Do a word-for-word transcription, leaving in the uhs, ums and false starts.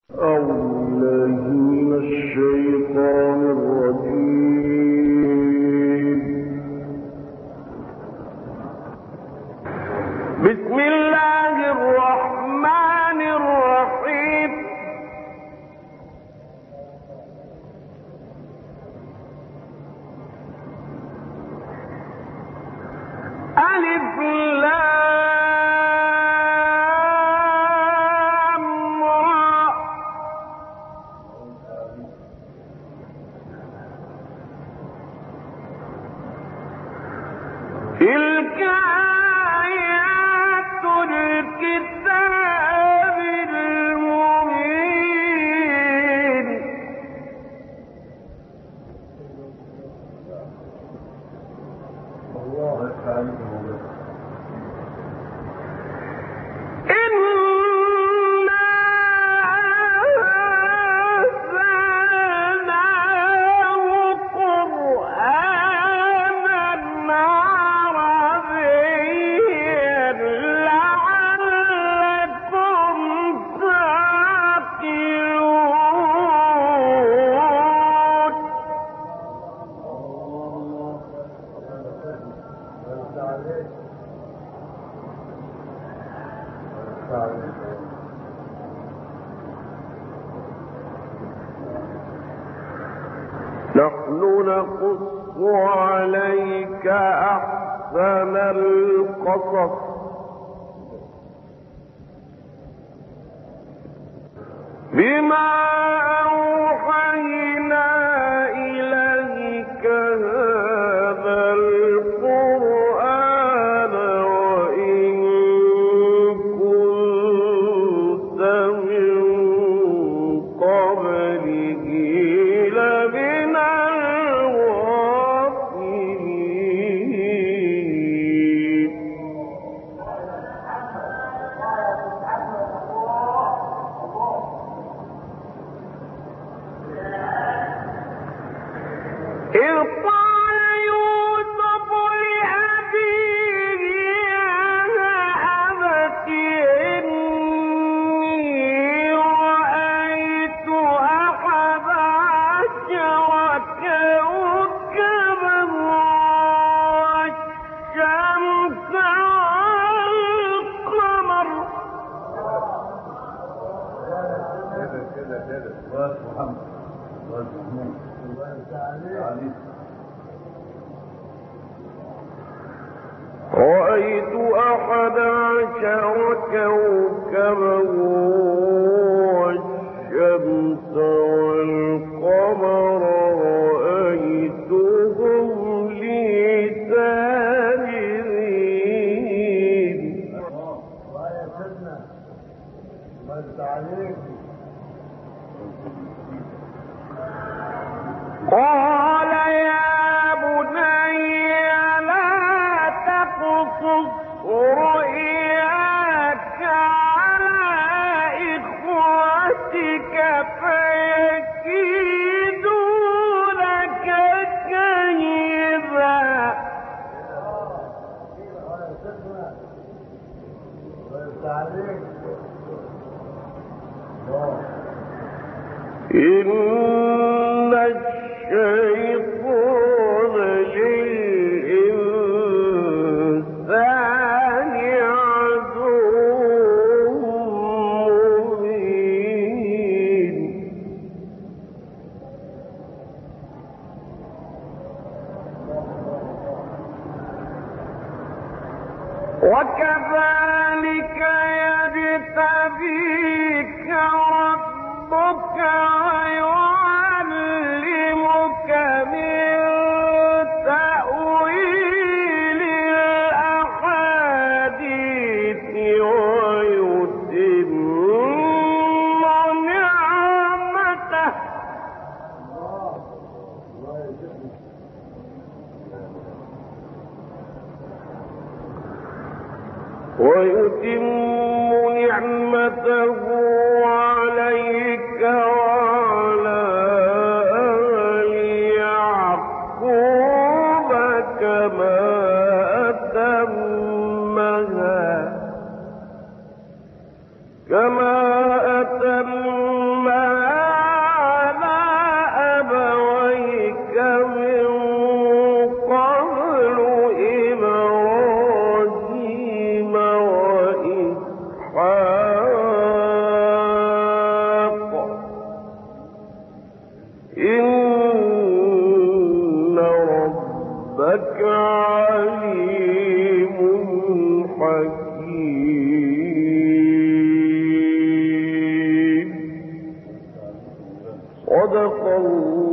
نحن نقص عليك أحسن القصص بما أوحينا إليك هذا القرآن وإن كنت من قبله لمن الغافلين. إذ قال يوسف لأبيه يا أبت إني رأيت أحد عشر كوكبا والشمس والقمر. رأيت أحد عشر كوكبا والشمس والقمر رأيتهم لي ساجدين. قال يا بني لا تقصص رؤياك على إخوتك فيكيدوا لك كيدا. إن الشيطان للإنسان عدو مبين. وكذلك يجتبيك ربك ويعلمك من تأويل الأحاديث ويتم نعمته ويتم نعمته عليك إنك عليم حكيم. صدق الله